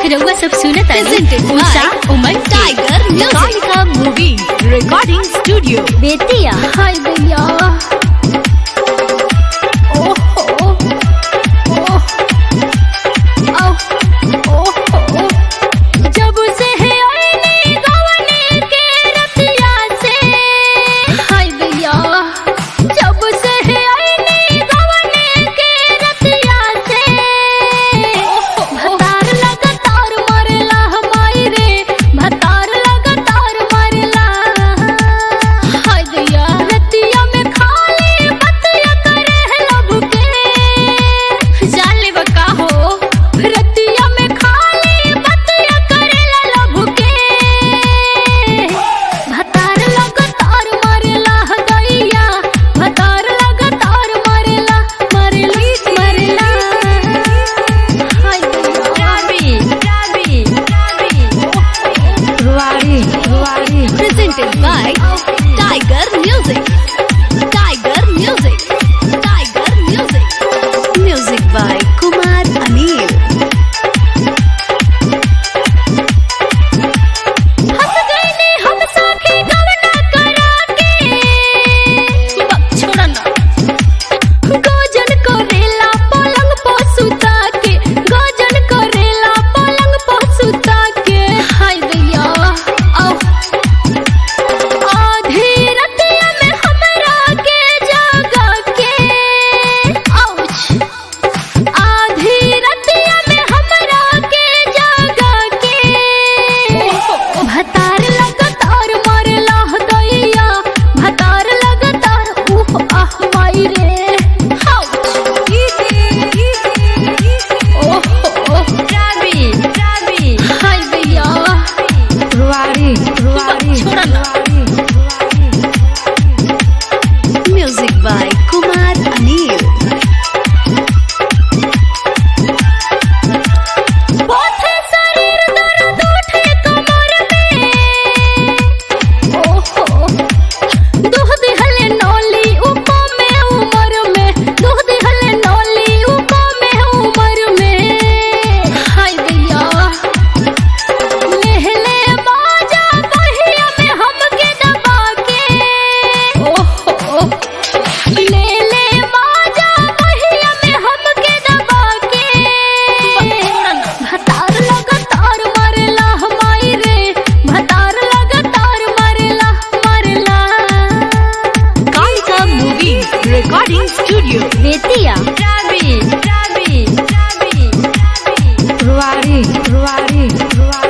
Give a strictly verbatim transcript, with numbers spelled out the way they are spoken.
रउआ सब सुनत presented Usha Umar tiger music का मूवी रिकॉर्डिंग स्टूडियो बेतिया। हाय भैया presented by Tiger Music. Tiger Music. Tiger Music. Music by Kumar Anil. हंस गए ने हम साथी गवना करा के छोड़ा ना गोजन को रेला पलंग पे सुता के गोजन को रेला पलंग पे सुता के। हाय भैया Music by Kumar Anil. बोथे शरीर दर्द उठे कमर में ओहो दूध दिहले नौली उको में उमर में दूध दिहले नौली उको में उमर में। हाय भैया लेहले बाजा बहिया में हमके दबा के ओहो ले ले बाजा बहिया में हमके दबा के। भतार लगातार मरला हमारी रे भतार लगातार मरला मरला। Kalika movie recording studio Bettiah. रावी रावी रावी रुवारी रुवारी रुवारी